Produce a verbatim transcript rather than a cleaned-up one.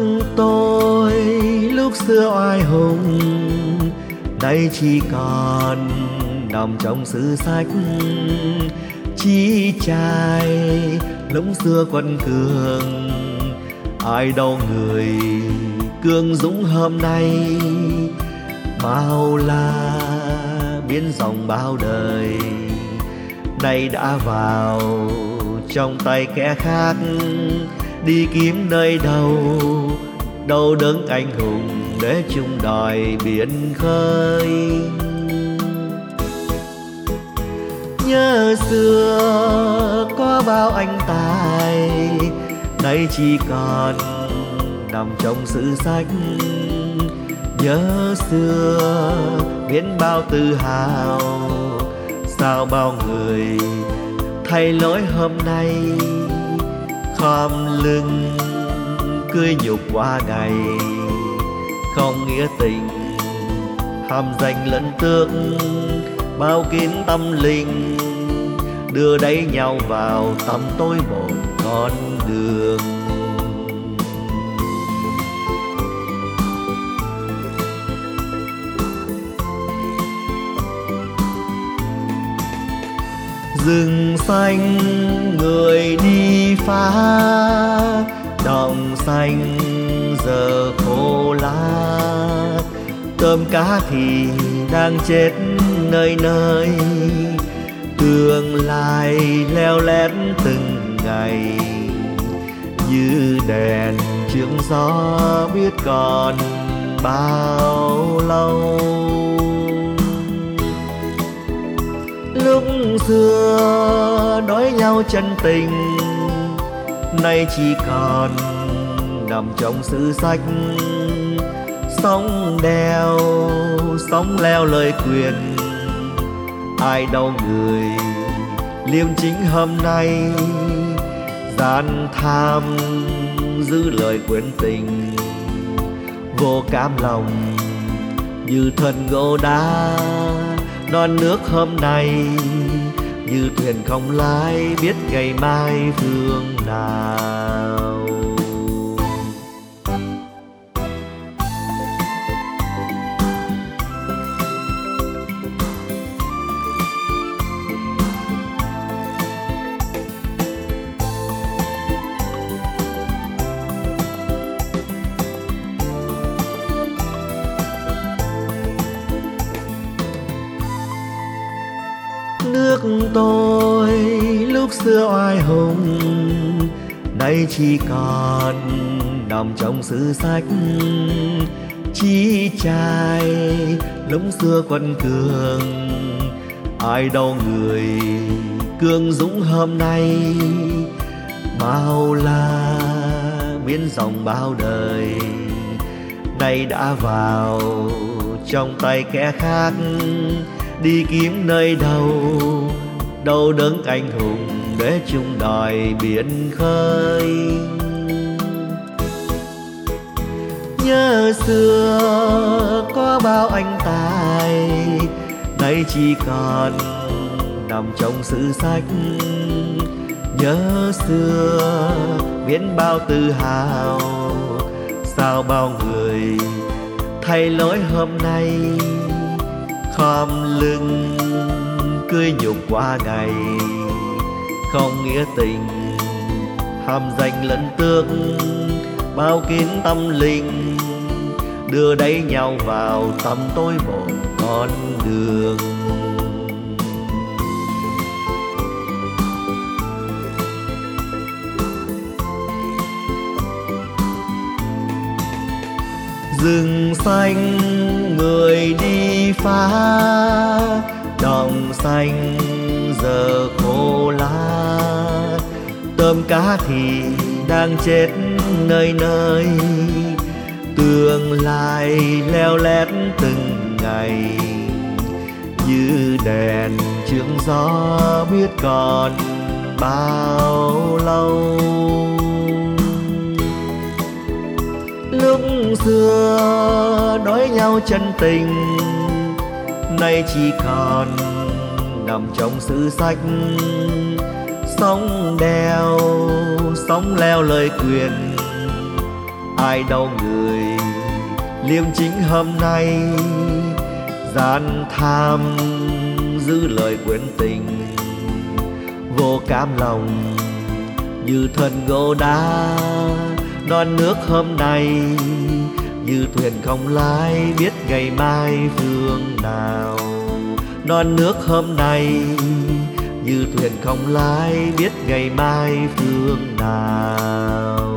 tôi lúc xưa oai hùng, nay chỉ còn nằm trong sử sách. Chí trai lúc xưa quân cường, ai đâu người cương dũng hôm nay. Bao la biến dòng bao đời, nay đã vào trong tay kẻ khác. Đi kiếm nơi đâu, đâu đứng anh hùng để chung đòi biển khơi. Nhớ xưa có bao anh tài, nay chỉ còn nằm trong sử sách. Nhớ xưa biết bao tự hào, sao bao người thay lối hôm nay. Khom lưng cười nhục qua ngày, không nghĩa tình ham danh lẫn tước. Bao kín tâm linh đưa đẩy nhau vào tăm tối một con đường. Rừng xanh người đi phá, đồng xanh giờ khô lá. Tôm cá thì đang chết nơi nơi, tương lai leo lét từng ngày. Như đèn trước gió biết còn bao lâu. Lúc xưa nói nhau chân tình, nay chỉ còn nằm trong sử sách. Sóng đeo sóng leo lời quyền, ai đâu người liêm chính hôm nay. Gian tham giữ lời quyến tình, vô cam lòng như thân gỗ đá. Non nước hôm nay như thuyền không lái, biết ngày mai phương nào. Nước tôi lúc xưa oai hùng, nay chỉ còn nằm trong sử sách. Chí trai lúc xưa quân cường, ai đâu người cương dũng hôm nay. Bao la biến dòng bao đời, nay đã vào trong tay kẻ khác. Đi kiếm nơi đâu, đâu đứng anh hùng để chung đòi biển khơi. Nhớ xưa có bao anh tài, nay chỉ còn nằm trong sử sách. Nhớ xưa biết bao tự hào, sao bao người thay lối hôm nay. Khom lưng cười nhục qua ngày, không nghĩa tình ham danh lẫn tước. Bao kín tâm linh đưa đẩy nhau vào tăm tối một con đường. Rừng xanh người đi phá, đồng xanh giờ khô lá. Tôm cá thì đang chết nơi nơi, tương lai leo lét từng ngày. Như đèn trước gió biết còn bao lâu. Lúc xưa nói nhau chân tình, nay chỉ còn nằm trong sử sách. Sóng đeo sóng leo lời quyền, ai đâu người liêm chính hôm nay gian tham giữ lời quyến tình vô cam lòng như thân gỗ đá. Non nước hôm nay như thuyền không lái biết ngày mai phương nào. Non nước hôm nay như thuyền không lái biết ngày mai phương nào.